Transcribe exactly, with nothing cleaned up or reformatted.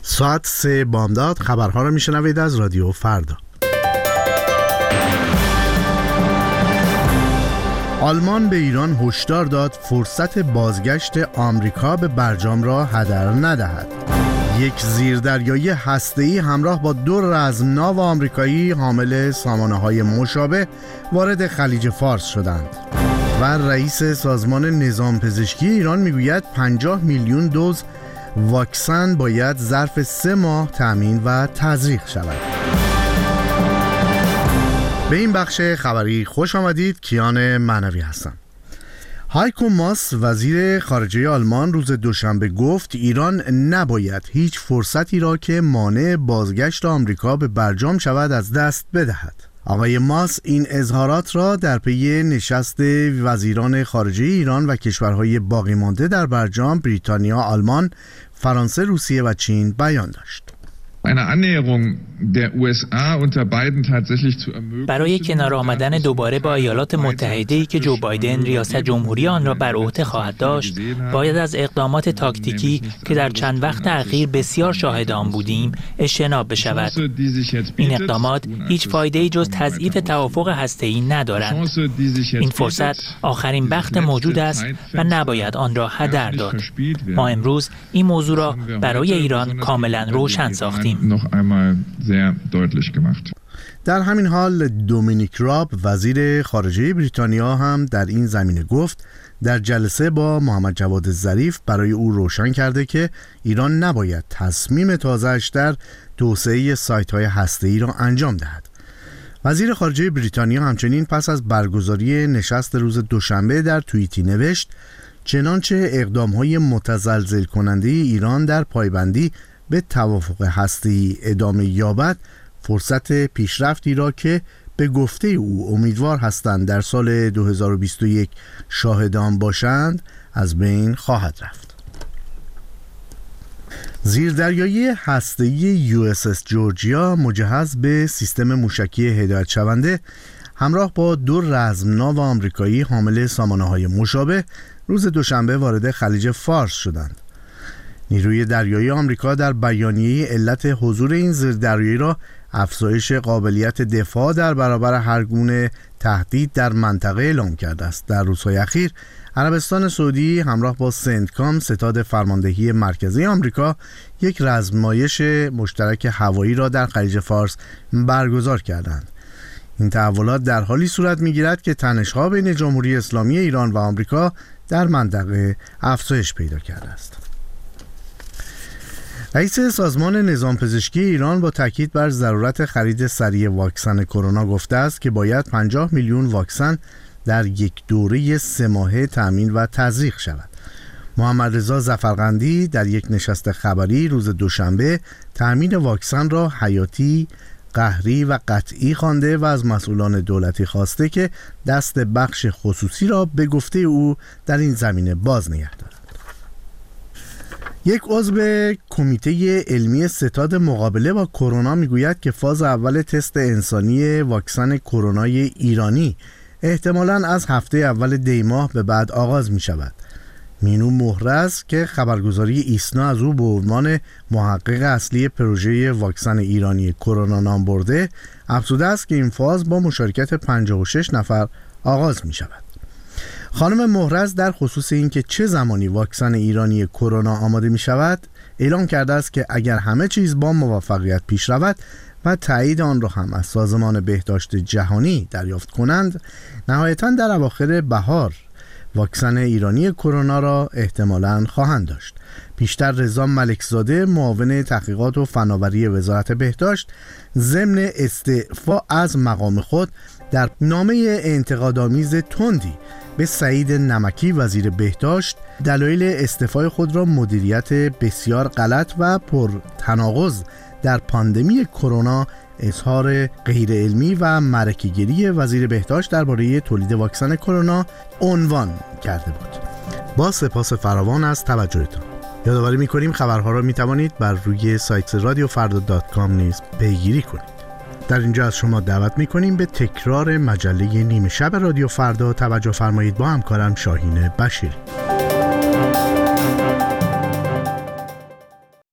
ساعت سه بامداد خبرها را میشنوید از رادیو فردا. آلمان به ایران هشدار داد فرصت بازگشت آمریکا به برجام را هدر ندهد. یک زیردریایی هسته‌ای همراه با دو رزمناو آمریکایی حامل سامانه‌های مشابه وارد خلیج فارس شدند. و رئیس سازمان نظام پزشکی ایران میگوید پنجاه میلیون دوز واکسن باید ظرف سه ماه تامین و تزریق شود. به این بخش خبری خوش آمدید. کیان معنوی هستم. هایکو ماس وزیر خارجه آلمان روز دوشنبه گفت ایران نباید هیچ فرصتی را که مانع بازگشت آمریکا به برجام شود از دست بدهد. آقای ماس این اظهارات را در پی نشست وزیران خارجه ایران و کشورهای باقی مانده در برجام بریتانیا، آلمان، فرانسه، روسیه و چین بیان داشت. برای کنار آمدن دوباره با ایالات متحده‌ای که جو بایدن ریاست جمهوری آن را بر عهده خواهد داشت، باید از اقدامات تاکتیکی که در چند وقت اخیر بسیار شاهد آن بودیم اجتناب بشود. این اقدامات هیچ فایده‌ای جز تضعیف توافق هسته‌ای ندارند. این فرصت آخرین بخت موجود است و نباید آن را هدر داد. ما امروز این موضوع را برای ایران کاملا روشن ساختیم. در همین حال دومینیک راب وزیر خارجه بریتانیا هم در این زمینه گفت در جلسه با محمد جواد ظریف برای او روشن کرده که ایران نباید تصمیم تازه‌اش در توسعه سایت‌های هسته‌ای را انجام دهد. وزیر خارجه بریتانیا همچنین پس از برگزاری نشست روز دوشنبه در توییتی نوشت چنانچه اقدام‌های متزلزل کننده ایران در پایبندی به توافق هسته‌ای ادامه یابد، فرصت پیشرفتی را که به گفته او امیدوار هستند در سال دو هزار و بیست و یک شاهد آن باشند از بین خواهد رفت. زیردریایی هسته‌ای یو اس اس جورجیا مجهز به سیستم موشکی هدایت شونده همراه با دو رزمناو آمریکایی حامل سامانه‌های مشابه روز دوشنبه وارد خلیج فارس شدند. نیروی دریایی آمریکا در بیانیه علت حضور این زیردریایی را افزایش قابلیت دفاع در برابر هر گونه تهدید در منطقه اعلام کرده است. در روزهای اخیر عربستان سعودی همراه با سنتکام ستاد فرماندهی مرکزی آمریکا یک رزمایش مشترک هوایی را در خلیج فارس برگزار کردند. این تحولات در حالی صورت می‌گیرد که تنش‌ها بین جمهوری اسلامی ایران و آمریکا در منطقه افزایش پیدا کرده است. رئیس سازمان نظام پزشکی ایران با تاکید بر ضرورت خرید سریع واکسن کرونا گفته است که باید پنجاه میلیون واکسن در یک دوره سه ماهه تامین و تزریق شود. محمد رضا ظفرقندی در یک نشست خبری روز دوشنبه تامین واکسن را حیاتی، قهری و قطعی خوانده و از مسئولان دولتی خواسته که دست بخش خصوصی را به گفته او در این زمینه باز نگه دارد. یک عضو کمیته علمی ستاد مقابله با کرونا میگوید که فاز اول تست انسانی واکسن کرونای ایرانی احتمالاً از هفته اول دی ماه به بعد آغاز می شود. مینو مهرز که خبرگزاری ایسنا از او به عنوان محقق اصلی پروژه واکسن ایرانی کرونا نام برده، افزوده است که این فاز با مشارکت پنجاه و شش نفر آغاز می شود. خانم مهرز در خصوص اینکه چه زمانی واکسن ایرانی کرونا آماده می شود اعلام کرده است که اگر همه چیز با موفقیت پیش رود و تایید آن را هم از سازمان بهداشت جهانی دریافت کنند، نهایتاً در اواخر بهار واکسن ایرانی کرونا را احتمالاً خواهند داشت. پیشتر رضا ملکزاده معاون تحقیقات و فناوری وزارت بهداشت ضمن استعفا از مقام خود در نامه انتقادآمیز تندی به سعید نمکی وزیر بهداشت دلایل استعفای خود را مدیریت بسیار غلط و پرتناقض در پاندمی کرونا، اظهار غیر علمی و معرکه‌گیری وزیر بهداشت درباره تولید واکسن کرونا عنوان کرده بود. با سپاس فراوان از توجهتان. یادآوری می‌کنیم خبرها را می‌توانید بر روی سایت رادیو فردا دات کام نیز پیگیری کنید. در اینجا از شما دعوت می‌کنیم به تکرار مجله نیمه شب رادیو فردا توجه فرمایید با همکارم شاهین بشیری.